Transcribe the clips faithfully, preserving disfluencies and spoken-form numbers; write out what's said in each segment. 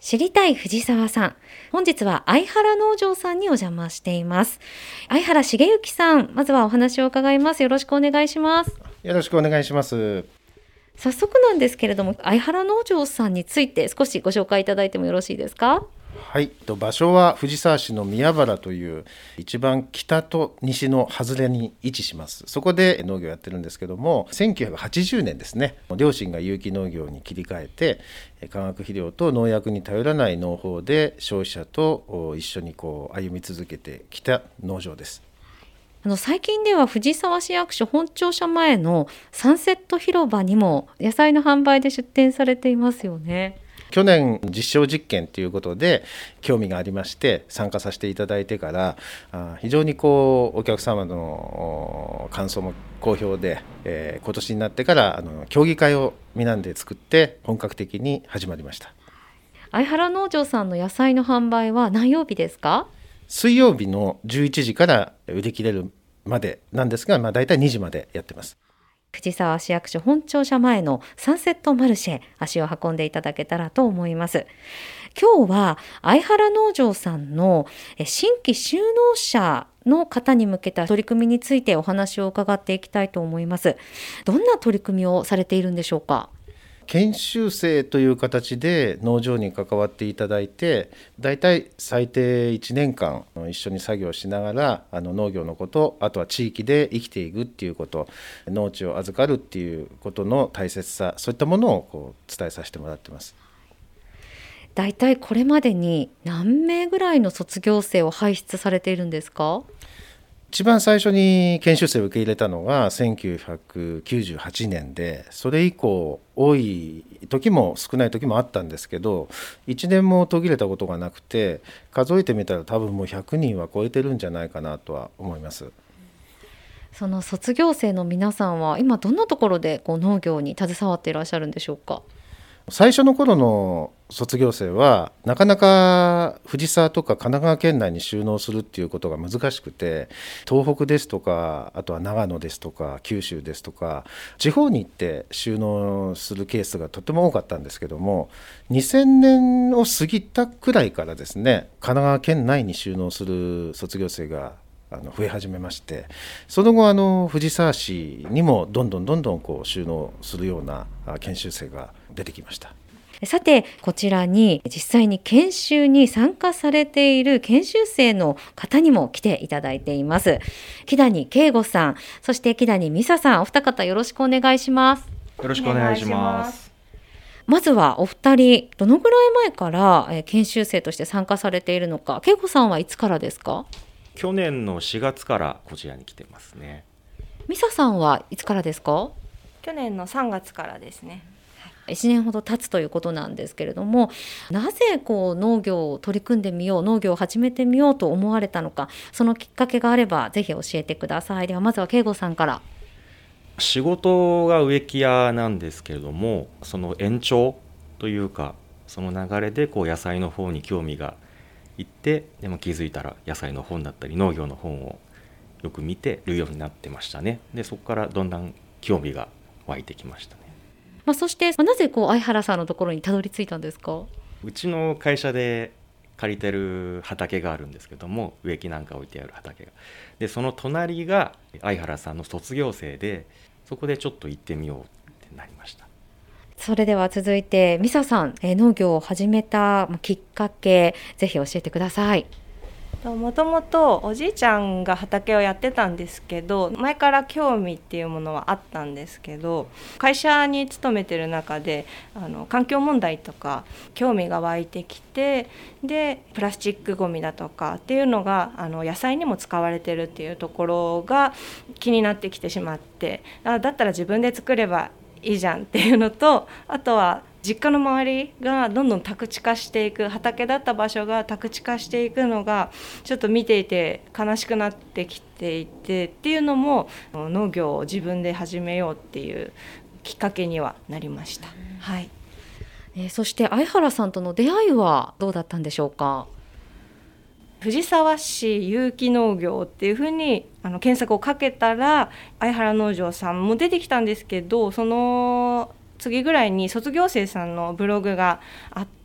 知りたい藤沢さん、本日は相原農場さんにお邪魔しています。相原茂之さん、まずはお話を伺います。よろしくお願いします。 よろしくお願いします。 早速なんですけれども、相原農場さんについて少しご紹介いただいてもよろしいですか？ はい、場所は藤沢市の宮原という一番北と西の外れに位置します。そこで農業をやってるんですけども、せんきゅうひゃくはちじゅうねんですね、両親が有機農業に切り替えて、化学肥料と農薬に頼らない農法で消費者と一緒にこう歩み続けてきた農場です。 あの最近では藤沢市役所本庁舎前のサンセット広場にも野菜の販売で出店されていますよね。 去年実証実験ということで興味がありまして参加させていただいてから、非常にこうお客様の感想も好評で、えー、今年になってからあの協議会を皆で作って本格的に始まりました。 相原農場さんの野菜の販売は何曜日ですか？ 水曜日のじゅういちじから売り切れるまでなんですが、まあ、だいたいにじまでやってます。 藤沢市役所本庁舎前のサンセットマルシェ、足を運んでいただけたらと思います。今日は相原農場さんの新規就農者の方に向けた取り組みについてお話を伺っていきたいと思います。どんな取り組みをされているんでしょうか？ 研修生という形で農場に関わっていただいて、だいたい最低いちねんかん一緒に作業しながらあの農業のこと、あとは地域で生きていくっていうこと、農地を預かるっていうことの大切さ、そういったものをこう伝えさせてもらってます。 だいたいこれまでに何名ぐらいの卒業生を輩出されているんですか？ 一番最初に研修生を受け入れたのがせんきゅうひゃくきゅうじゅうはちねんで、それ以降多い時も少ない時もあったんですけど、いちねんも途切れたことがなくて、数えてみたら多分もうひゃくにんは超えてるんじゃないかなとは思います。 その卒業生の皆さんは今どんなところでこう農業に携わっていらっしゃるんでしょうか？ 最初の頃の卒業生はなかなか藤沢とか神奈川県内に就農するっていうことが難しくて、東北ですとか、あとは長野ですとか九州ですとか地方に行って就農するケースがとても多かったんですけども、にせんねんを過ぎたくらいからですね、神奈川県内に就農する卒業生があの増え始めまして、その後あの藤沢市にもどんどんどんどんこう就農するような研修生が出てきました。 さて、こちらに実際に研修に参加されている研修生の方にも来ていただいています。木谷圭吾さん、そして木谷美沙さん、お二方よろしくお願いします。 よろしくお願いします。 まずはお二人、どのぐらい前から研修生として参加されているのか。圭吾さんはいつからですか？ 去年のしがつからこちらに来てますね。 美沙さんはいつからですか？ 去年のさんがつからですね。 いちねんほど経つということなんですけれども、なぜこう農業を取り組んでみよう、農業を始めてみようと思われたのか、そのきっかけがあればぜひ教えてください。ではまずは圭吾さんから。 仕事が植木屋なんですけれども、その延長というかその流れでこう野菜の方に興味がいって、でも気づいたら野菜の本だったり農業の本をよく見てるようになってましたね。でそこからだんだん興味が湧いてきましたね。 まあ、そしてなぜこう相原さんのところにたどり着いたんですか？ うちの会社で借りてる畑があるんですけども、植木なんか置いてある畑が、でその隣が相原さんの卒業生で、そこでちょっと行ってみようってなりました。 それでは続いて美沙さん、えー、農業を始めたきっかけ、ぜひ教えてください。 もともとおじいちゃんが畑をやってたんですけど、前から興味っていうものはあったんですけど、会社に勤めてる中であの環境問題とか興味が湧いてきて、でプラスチックごみだとかっていうのがあの野菜にも使われてるっていうところが気になってきてしまって、あだったら自分で作ればいいじゃんっていうのと、あとは実家の周りがどんどん宅地化していく、畑だった場所が宅地化していくのがちょっと見ていて悲しくなってきていてっていうのも、農業を自分で始めようっていうきっかけにはなりました。はい。 えー、そして相原さんとの出会いはどうだったんでしょうか？ 藤沢市有機農業っていうふうにあの検索をかけたら相原農場さんも出てきたんですけど、その次ぐらいに卒業生さんのブログがあって、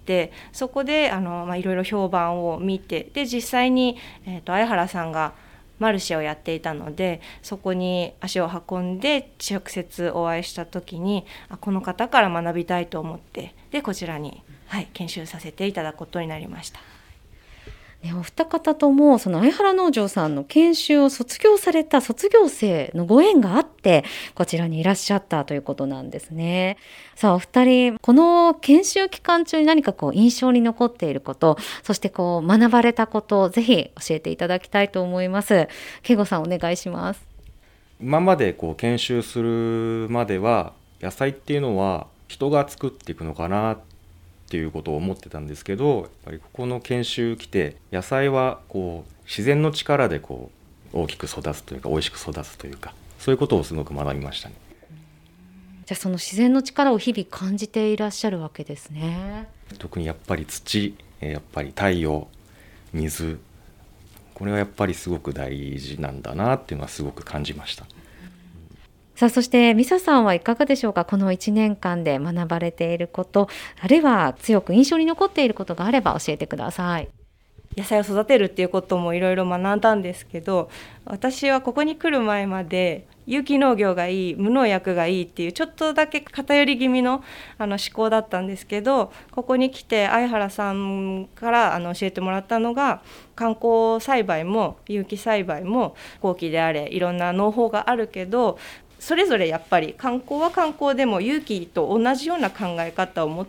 て、そこであの、まあ、いろいろ評判を見て、で実際に、えーと、相原さんがマルシェをやっていたので、そこに足を運んで直接お会いした時に、あこの方から学びたいと思って、でこちらに、はい、研修させていただくことになりました。 ね、お二方ともその相原農場さんの研修を卒業された卒業生のご縁があってこちらにいらっしゃったということなんですね。さあお二人、この研修期間中に何かこう印象に残っていること、そしてこう学ばれたことをぜひ教えていただきたいと思います。慶吾さんお願いします。 今までこう研修するまでは野菜っていうのは人が作っていくのかなっていうことを思ってたんですけど、やっぱりここの研修来て野菜はこう自然の力でこう大きく育つというか美味しく育つというか、そういうことをすごく学びましたね。 じゃあその自然の力を日々感じていらっしゃるわけですね。 特にやっぱり土、やっぱり太陽、水、これはやっぱりすごく大事なんだなっていうのはすごく感じました。 さあそしてミサさんはいかがでしょうか。このいちねんかんで学ばれていること、あるいは強く印象に残っていることがあれば教えてください。 野菜を育てるっていうこともいろいろ学んだんですけど、私はここに来る前まで有機農業がいい、無農薬がいいっていうちょっとだけ偏り気味のあの思考だったんですけど、ここに来て相原さんからあの教えてもらったのが、観光栽培も有機栽培も後期であれいろんな農法があるけど、それぞれやっぱり観光は観光でも有機と同じような考え方を持って、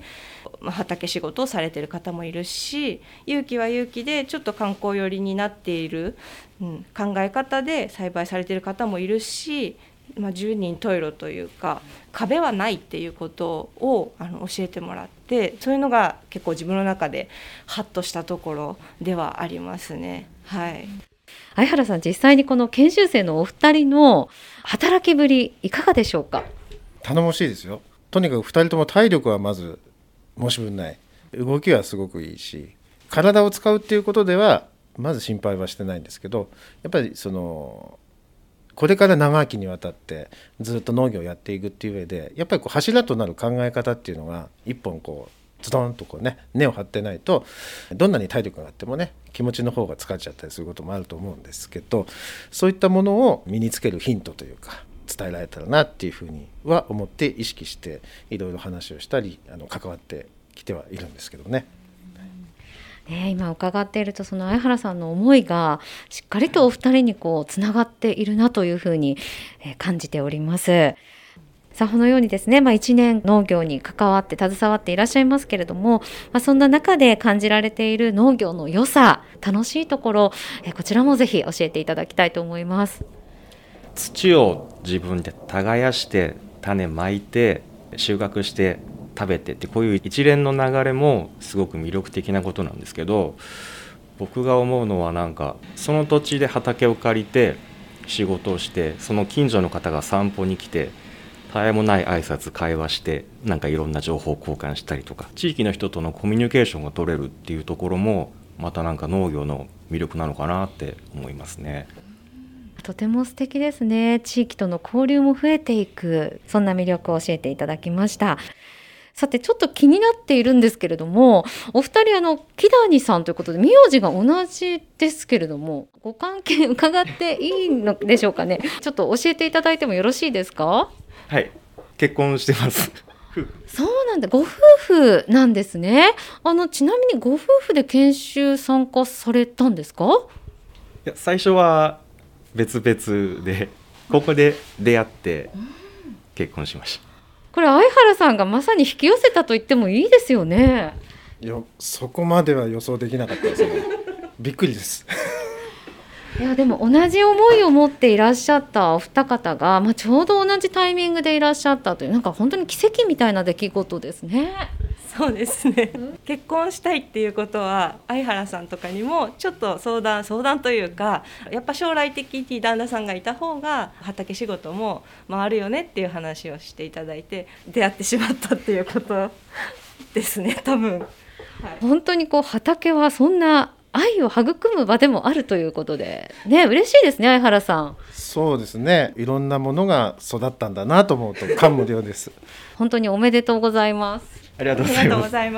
まあ、畑仕事をされている方もいるし、有機は有機でちょっと観光寄りになっている、うん、考え方で栽培されている方もいるし、まあ、十人十色というか壁はないっていうことをあの教えてもらって、そういうのが結構自分の中でハッとしたところではありますね。はい。 相原さん、実際にこの研修生のお二人の働きぶりいかがでしょうか。 頼もしいですよ。とにかくふたりとも体力はまず申し分ない、動きはすごくいいし、体を使うっていうことではまず心配はしてないんですけど、やっぱりそのこれから長きにわたってずっと農業をやっていくっていう上で、やっぱりこう柱となる考え方っていうのが一本こうズドンとこうね根を張ってないと、どんなに体力があってもね気持ちの方が疲れちゃったりすることもあると思うんですけど、そういったものを身につけるヒントというか伝えられたらなっていうふうには思って意識していろいろ話をしたりあの関わってきてはいるんですけどね。 ね、今伺っているとその相原さんの思いがしっかりとお二人にこうつながっているなというふうに感じております。さあこのようにですね、まあ、いちねん農業に関わって携わっていらっしゃいますけれども、まあ、そんな中で感じられている農業の良さ、楽しいところ、えこちらもぜひ教えていただきたいと思います。 土を自分で耕して種まいて収穫して食べてって、こういう一連の流れもすごく魅力的なことなんですけど、僕が思うのはなんかその土地で畑を借りて仕事をして、その近所の方が散歩に来て絶えもない挨拶会話して、なんかいろんな情報交換したりとか、地域の人とのコミュニケーションが取れるっていうところもまたなんか農業の魅力なのかなって思いますね。 とても素敵ですね。地域との交流も増えていく、そんな魅力を教えていただきました。さてちょっと気になっているんですけれども、お二人あの木谷さんということで名字が同じですけれども、ご関係伺っていいのでしょうかね。ちょっと教えていただいてもよろしいですか。 はい、結婚してますそうなんだ、ご夫婦なんですね。あのちなみにご夫婦で研修参加されたんですか。 いや最初は別々で、ここで出会って結婚しました。 これ相原さんがまさに引き寄せたと言ってもいいですよね。 いやそこまでは予想できなかったですねびっくりですいやでも同じ思いを持っていらっしゃったお二方が、まあ、ちょうど同じタイミングでいらっしゃったという、なんか本当に奇跡みたいな出来事ですね。 そうですね、結婚したいっていうことは相原さんとかにもちょっと相談相談というか、やっぱ将来的に旦那さんがいた方が畑仕事も回るよねっていう話をしていただいて出会ってしまったっていうことですね多分、はい、 本当にこう畑はそんな愛を育む場でもあるということでね、嬉しいですね相原さん。 そうですね、いろんなものが育ったんだなと思うと感無量です本当におめでとうございます。 ありがとうありがとうございます。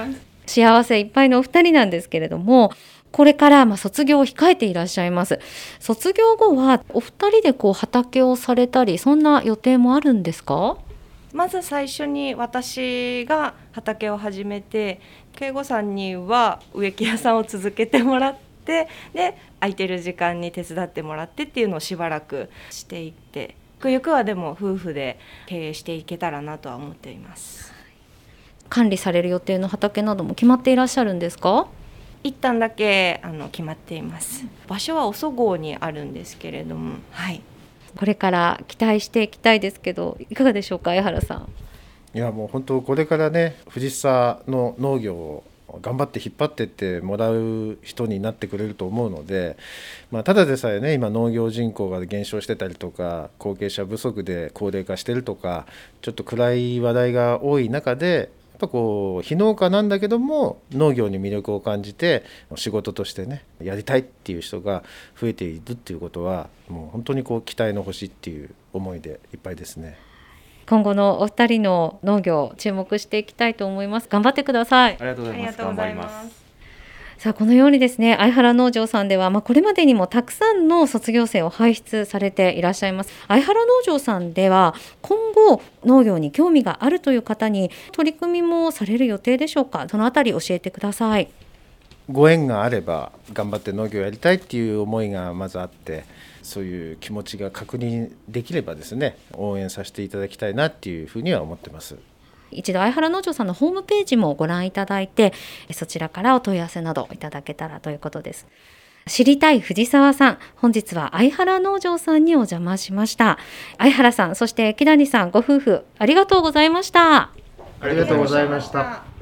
幸せいっぱいのお二人なんですけれども、これからまあ卒業を控えていらっしゃいます。卒業後はお二人でこう畑をされたり、そんな予定もあるんですか？ まず最初に私が畑を始めて、慶吾さんには植木屋さんを続けてもらって、で空いてる時間に手伝ってもらってっていうのをしばらくしていって、ゆくゆくはでも夫婦で経営していけたらなとは思っています。 管理される予定の畑なども決まっていらっしゃるんですか？ 一旦だけあの決まっています。場所はおそごうにあるんですけれども、はい、 これから期待していきたいですけど、いかがでしょうか、江原さん。 いやもう本当これからね、藤沢の農業を頑張って引っ張っていってもらう人になってくれると思うので、まあ、ただでさえね今農業人口が減少してたりとか、後継者不足で高齢化してるとか、ちょっと暗い話題が多い中で、やっぱこう非農家なんだけども農業に魅力を感じて仕事としてねやりたいっていう人が増えているっていうことは、もう本当にこう期待の星っていう思いでいっぱいですね。 今後のお二人の農業注目していきたいと思います。頑張ってください。 ありがとうございます。頑張ります。 さあこのようにですね、相原農場さんでは、まあ、これまでにもたくさんの卒業生を輩出されていらっしゃいます。相原農場さんでは今後農業に興味があるという方に取り組みもされる予定でしょうか？そのあたり教えてください。 ご縁があれば頑張って農業をやりたいっていう思いがまずあって、そういう気持ちが確認できればですね、応援させていただきたいなっていうふうには思ってます。 一度相原農場さんのホームページもご覧いただいて、そちらからお問い合わせなどいただけたらということです。知りたい藤沢さん、本日は相原農場さんにお邪魔しました。相原さん、そして木谷さんご夫婦、ありがとうございました。 ありがとうございました。